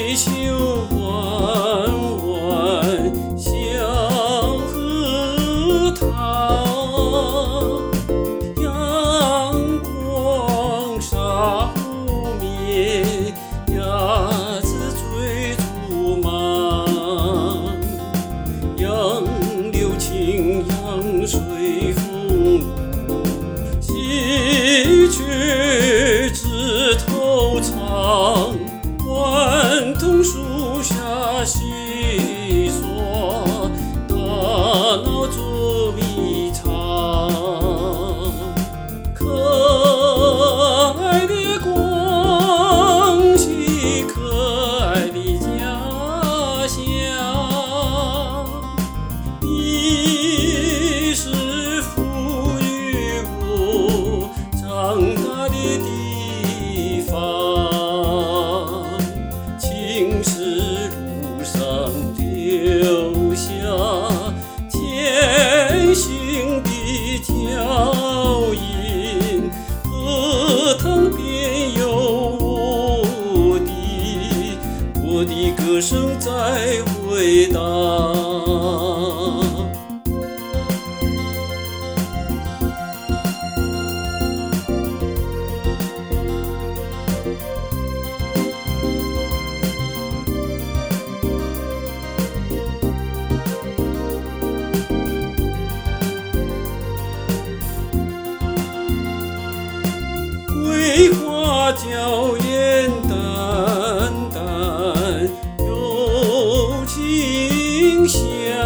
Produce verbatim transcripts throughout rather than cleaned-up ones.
水秀弯弯小荷塘，阳光洒湖面，鸭子追逐忙。杨柳青杨水风露，喜鹊枝头长。顽童树下戏说，大闹捉迷藏。可爱的广西，可爱的家乡，你是赋予我长大的地方。青石路上留下前行的脚印，荷塘边有我的，我的歌声在回荡。桂花娇艳淡淡有清香，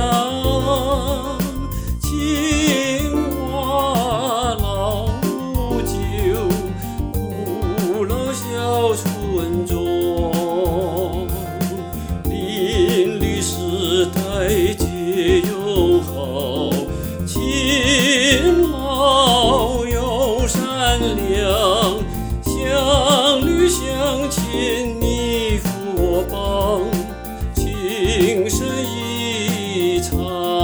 青蛙老酒，古老小村中，邻里世代皆友好，勤劳又善良。乡里乡亲你福帮，情深意长。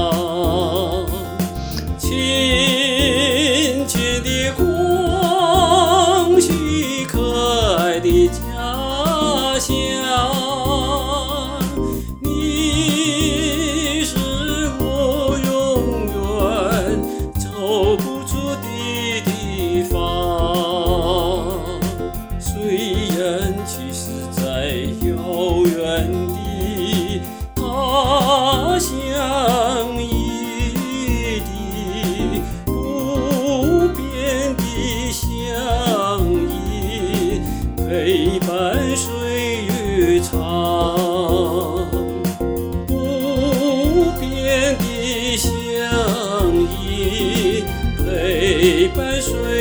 亲切的广西，可爱的家乡，你是我永远走不出的地方。虽然其实在遥远的他乡，异地不变的相依，陪伴岁月长。不变的相依，陪伴岁